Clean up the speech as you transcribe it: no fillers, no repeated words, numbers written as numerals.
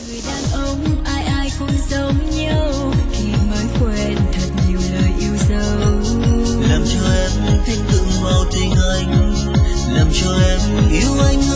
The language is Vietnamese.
Người đàn ông ai ai cũng giống nhau khi mới quen thật nhiều lời yêu dấu. Làm cho em tin tưởng vào tình anh, làm cho em yêu anh